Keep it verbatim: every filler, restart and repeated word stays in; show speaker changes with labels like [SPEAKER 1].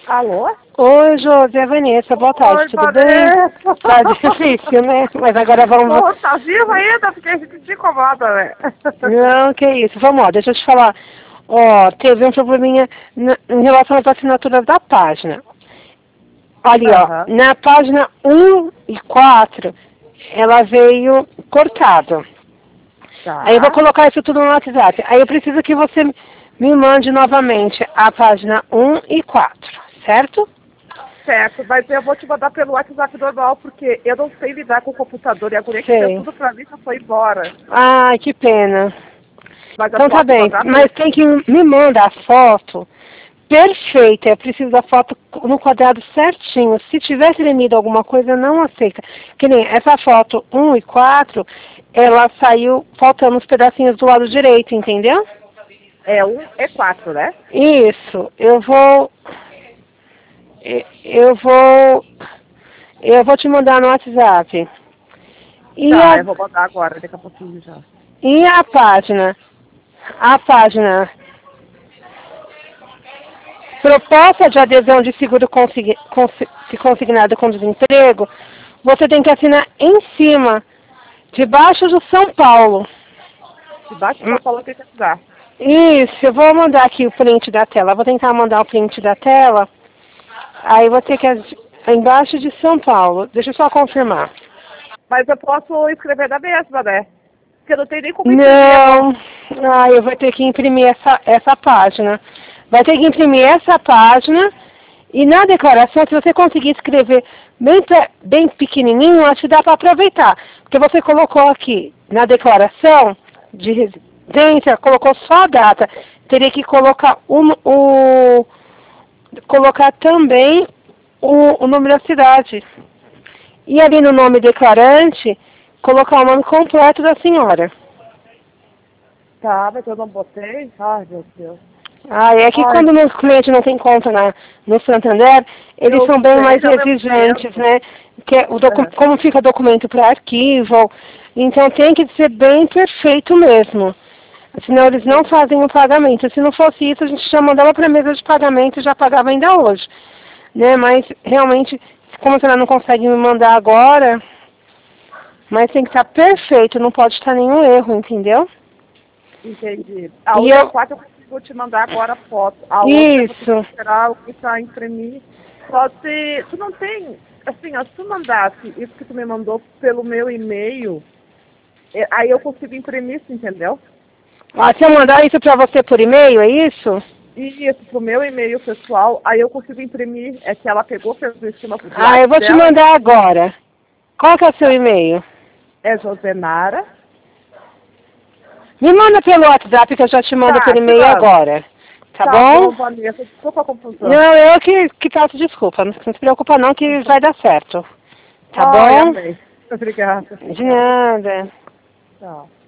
[SPEAKER 1] Alô?
[SPEAKER 2] Oi, Josi, é a Vanessa. Boa tarde,
[SPEAKER 1] Oi,
[SPEAKER 2] tudo
[SPEAKER 1] Vanessa.
[SPEAKER 2] bem? Tá difícil, né? Mas agora vamos...
[SPEAKER 1] Pô, tá viva ainda? Porque a gente te incomoda, né?
[SPEAKER 2] Não, que isso. Vamos, ó, deixa eu te falar. Ó, teve um probleminha na- em relação às assinaturas da página. Ali, ó,
[SPEAKER 1] Aham.
[SPEAKER 2] na página um e quatro, ela veio cortada. Aí eu vou
[SPEAKER 1] Tá.
[SPEAKER 2] colocar isso tudo no WhatsApp. Aí eu preciso que você me mande novamente a página um e quatro, certo?
[SPEAKER 1] Certo, mas eu vou te mandar pelo WhatsApp normal, porque eu não sei lidar com o computador e a guria que fez
[SPEAKER 2] Sei.
[SPEAKER 1] tudo pra mim já foi embora.
[SPEAKER 2] Ai, que pena.
[SPEAKER 1] Mas eu
[SPEAKER 2] Então tá
[SPEAKER 1] posso
[SPEAKER 2] bem,
[SPEAKER 1] mandar
[SPEAKER 2] mas
[SPEAKER 1] pelo...
[SPEAKER 2] tem que me mandar a foto perfeita. Eu preciso da foto no quadrado certinho. Se tiver tremido alguma coisa, não aceita. Que nem essa foto um e quatro, ela saiu faltando os pedacinhos do lado direito, entendeu?
[SPEAKER 1] É um e quatro, né?
[SPEAKER 2] Isso. Eu vou... e- Eu vou... Eu vou te mandar no WhatsApp. E
[SPEAKER 1] Tá,
[SPEAKER 2] a,
[SPEAKER 1] eu vou mandar agora, daqui a pouquinho já.
[SPEAKER 2] e a página? A página proposta de adesão de seguro consign, consi- consignado com desemprego, você tem que assinar em cima, debaixo do São Paulo.
[SPEAKER 1] Debaixo
[SPEAKER 2] Hum,
[SPEAKER 1] só falou que tem que dar.
[SPEAKER 2] Isso, eu vou mandar aqui o print da tela. Vou tentar mandar o print da tela. Aí vou ter que... ad- Embaixo de São Paulo. Deixa eu só confirmar.
[SPEAKER 1] Mas eu posso escrever da mesma, né? Porque não tem nem como imprimir agora.
[SPEAKER 2] Não. Ah, eu vou ter que imprimir essa, essa página. Vai ter que imprimir essa página. E na declaração, se você conseguir escrever bem, pe- bem pequenininho, acho que dá para aproveitar. Porque você colocou aqui na declaração de residência, colocou só a data. Teria que colocar o, o colocar também o, o nome da cidade. E ali no nome declarante, colocar o nome completo da senhora.
[SPEAKER 1] Tá, mas eu não botei. Ai, meu Deus.
[SPEAKER 2] Ah, é que
[SPEAKER 1] Ai,
[SPEAKER 2] quando meus clientes não têm conta na, no Santander, eles
[SPEAKER 1] eu
[SPEAKER 2] são bem
[SPEAKER 1] sei,
[SPEAKER 2] mais
[SPEAKER 1] não, eu
[SPEAKER 2] exigentes,
[SPEAKER 1] entendo.
[SPEAKER 2] né? Que é o docu
[SPEAKER 1] Aham.
[SPEAKER 2] como fica documento para arquivo, então tem que ser bem perfeito mesmo. Senão eles não fazem o pagamento. Se não fosse isso, a gente já mandava para a mesa de pagamento e já pagava ainda hoje. Né? Mas realmente, como a senhora não consegue me mandar agora, mas tem que estar perfeito, não pode estar nenhum erro, entendeu?
[SPEAKER 1] Entendi. A
[SPEAKER 2] E
[SPEAKER 1] um e a
[SPEAKER 2] eu.
[SPEAKER 1] quatro eu consigo te mandar agora a foto. A outra eu vou ter que
[SPEAKER 2] Isso.
[SPEAKER 1] esperar o que tá imprimir. Só se. Tu não tem. Assim, ó, se tu mandasse isso que tu me mandou pelo meu e-mail, é, aí eu consigo imprimir isso, entendeu?
[SPEAKER 2] Ah, se eu mandar isso para você por e-mail, é isso?
[SPEAKER 1] E isso pro meu e-mail pessoal, aí eu consigo imprimir. É que ela pegou, fez em cima do
[SPEAKER 2] Ah, eu
[SPEAKER 1] lápis
[SPEAKER 2] vou te
[SPEAKER 1] dela.
[SPEAKER 2] mandar agora. Qual que é o seu
[SPEAKER 1] Tá.
[SPEAKER 2] e-mail?
[SPEAKER 1] É Josenara.
[SPEAKER 2] Me manda pelo WhatsApp que eu já te mando por
[SPEAKER 1] Tá, te
[SPEAKER 2] e-mail
[SPEAKER 1] mando.
[SPEAKER 2] agora. Tá
[SPEAKER 1] Tá bom,
[SPEAKER 2] bom?
[SPEAKER 1] Vanessa. Desculpa a confusão.
[SPEAKER 2] Não, eu que, que peço desculpa. Não se preocupa não que vai dar certo. Tá
[SPEAKER 1] Ai,
[SPEAKER 2] bom?
[SPEAKER 1] amei. Obrigada.
[SPEAKER 2] De
[SPEAKER 1] Tchau.
[SPEAKER 2] nada.
[SPEAKER 1] Tchau.